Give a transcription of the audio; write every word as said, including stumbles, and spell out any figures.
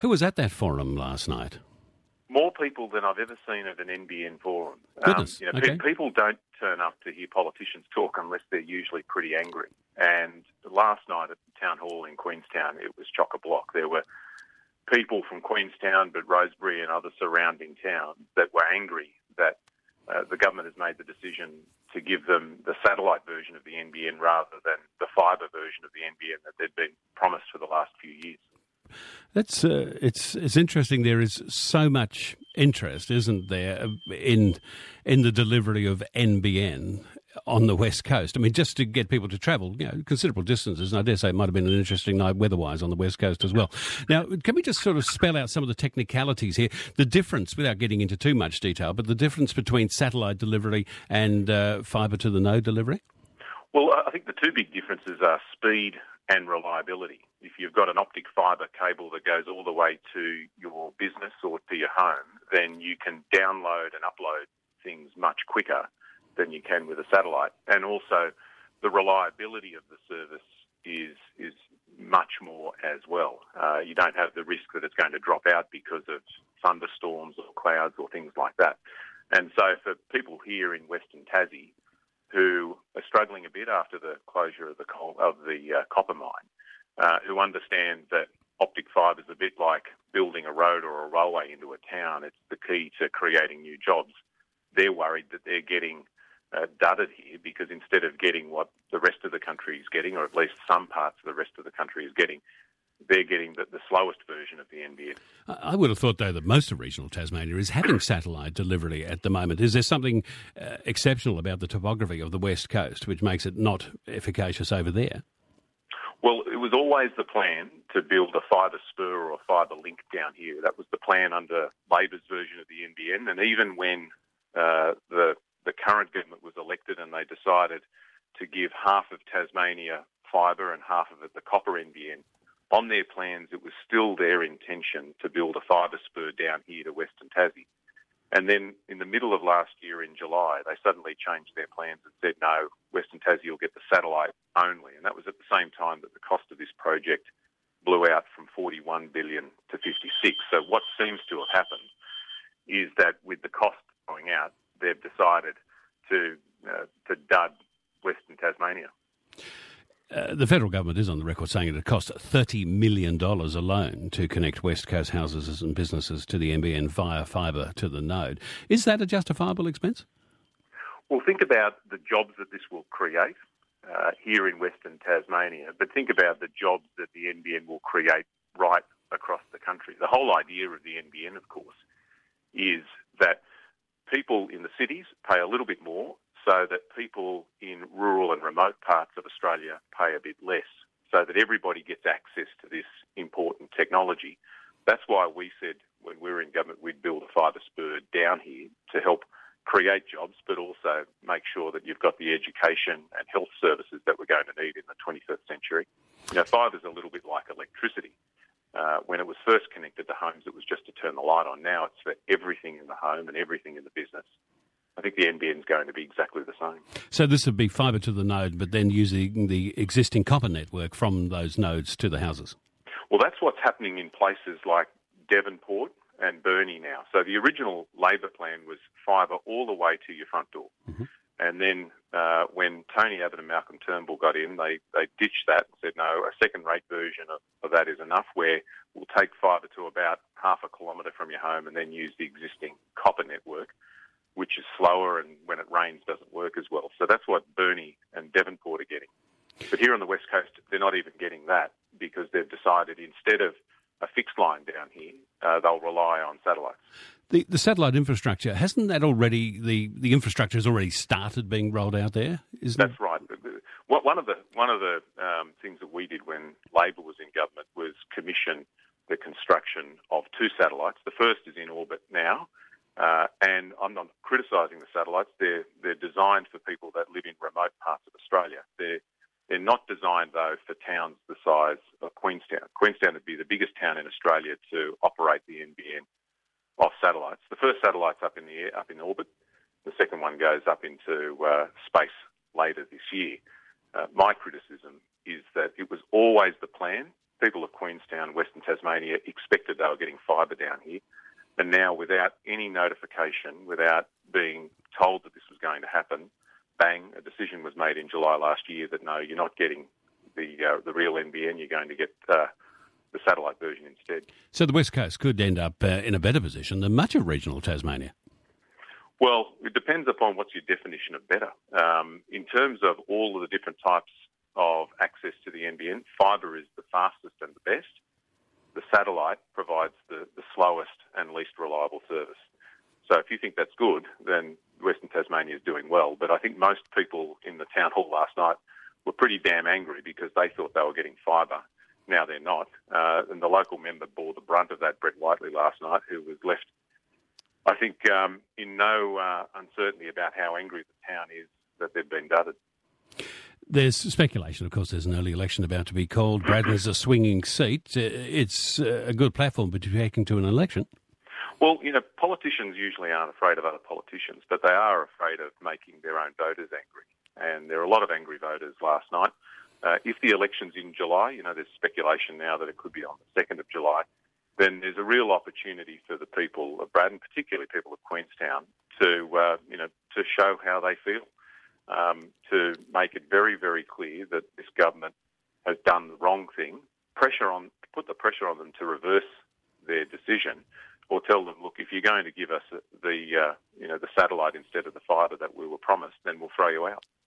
Who was at that forum last night? More people than I've ever seen at an N B N forum. Goodness, um, you know, okay. pe- people don't turn up to hear politicians talk unless they're usually pretty angry. And last night at the town hall in Queenstown, it was chock-a-block. There were people from Queenstown, but Rosebery and other surrounding towns that were angry that uh, the government has made the decision to give them the satellite version of the N B N rather than the fibre version of the N B N that they'd been promised for the last few years. That's uh, it's it's interesting. There is so much interest, isn't there, in in the delivery of N B N on the West Coast. I mean, just to get people to travel, you know, considerable distances. And I dare say it might have been an interesting night weather-wise on the West Coast as well. Now, can we just sort of spell out some of the technicalities here? The difference, without getting into too much detail, but the difference between satellite delivery and uh, fibre to the node delivery? Well, I think the two big differences are speed and reliability. If you've got an optic fibre cable that goes all the way to your business or to your home, then you can download and upload things much quicker than you can with a satellite. And also the reliability of the service is is much more as well. Uh, you don't have the risk that it's going to drop out because of thunderstorms or clouds or things like that. And so for people here in Western Tassie who are struggling a bit after the closure of the coal, of the uh, copper mine, uh, who understand that optic fibre is a bit like building a road or a railway into a town. It's the key to creating new jobs. They're worried that they're getting uh, dudded here because instead of getting what the rest of the country is getting, or at least some parts of the rest of the country is getting, they're getting the, the slowest version of the N B N. I would have thought, though, that most of regional Tasmania is having satellite delivery at the moment. Is there something uh, exceptional about the topography of the West Coast which makes it not efficacious over there? Well, it was always the plan to build a fibre spur or a fibre link down here. That was the plan under Labor's version of the N B N. And even when uh, the, the current government was elected and they decided to give half of Tasmania fibre and half of it the copper N B N, on their plans, it was still their intention to build a fibre spur down here to Western Tassie. And then in the middle of last year in July, they suddenly changed their plans and said, no, Western Tassie will get the satellite only. And that was at the same time that the cost of this project blew out from forty-one billion dollars to fifty-six. So what seems to have happened is that with the cost going out, they've decided to, uh, to dud Western Tasmania. Uh, the federal government is on the record saying it cost thirty million dollars alone to connect West Coast houses and businesses to the N B N via fibre to the node. Is that a justifiable expense? Well, think about the jobs that this will create uh, here in Western Tasmania, but think about the jobs that the N B N will create right across the country. The whole idea of the N B N, of course, is that people in the cities pay a little bit more so that people in rural and remote parts of Australia pay a bit less, so that everybody gets access to this important technology. That's why we said when we were in government we'd build a fibre spur down here to help create jobs, but also make sure that you've got the education and health services that we're going to need in the twenty-first century. You know, fibre's a little bit like electricity. Uh, when it was first connected to homes, it was just to turn the light on. Now it's for everything in the home and everything in the business. I think the N B N is going to be exactly the same. So this would be fibre to the node, but then using the existing copper network from those nodes to the houses? Well, that's what's happening in places like Devonport and Burnie now. So the original Labor plan was fibre all the way to your front door. Mm-hmm. And then uh, when Tony Abbott and Malcolm Turnbull got in, they, they ditched that and said, no, a second-rate version of, of that is enough, where we'll take fibre to about half a kilometre from your home and then use the existing copper network, which is slower and when it rains doesn't work as well. So that's what Burnie and Devonport are getting. But here on the West Coast, they're not even getting that because they've decided instead of a fixed line down here, uh, they'll rely on satellites. The, the satellite infrastructure, hasn't that already, the, the infrastructure has already started being rolled out there? Isn't That's it? right. One of the, one of the um, things that we did when Labor was in government was commission the construction of two satellites. The first is in orbit now. Uh, and I'm not criticising the satellites. They're they're designed for people that live in remote parts of Australia. They're they're not designed though for towns the size of Queenstown. Queenstown would be the biggest town in Australia to operate the N B N off satellites. The first satellite's up in the air, up in orbit. The second one goes up into uh, space later this year. Uh, my criticism is that it was always the plan people of Queenstown, Western Tasmania, expected they were getting fibre down here. And now, without any notification, without being told that this was going to happen, bang, a decision was made in July last year that no, you're not getting the uh, the real N B N, you're going to get uh, the satellite version instead. So the West Coast could end up uh, in a better position than much of regional Tasmania. Well, it depends upon what's your definition of better. Um, in terms of all of the different types of access to the N B N, fibre is the fastest and the best. The satellite provides the, the slowest and least reliable service. So if you think that's good, then Western Tasmania is doing well. But I think most people in the town hall last night were pretty damn angry because they thought they were getting fibre. Now they're not. Uh, and the local member bore the brunt of that, Brett Whiteley, last night, who was left, I think, um, in no uh, uncertainty about how angry the town is that they've been dudded. There's speculation, of course, there's an early election about to be called. Braddon's a swinging seat. Uh, It's uh, a good platform to be taking to an election. Well, you know, politicians usually aren't afraid of other politicians, but they are afraid of making their own voters angry. And there are a lot of angry voters last night. Uh, if the election's in July, you know, there's speculation now that it could be on the second of July, then there's a real opportunity for the people of Braddon, particularly people of Queenstown, to, uh, you know, to show how they feel. Um, to make it very, very clear that this government has done the wrong thing, pressure on, put the pressure on them to reverse their decision, or tell them, look, if you're going to give us the, uh, you know, the satellite instead of the fibre that we were promised, then we'll throw you out.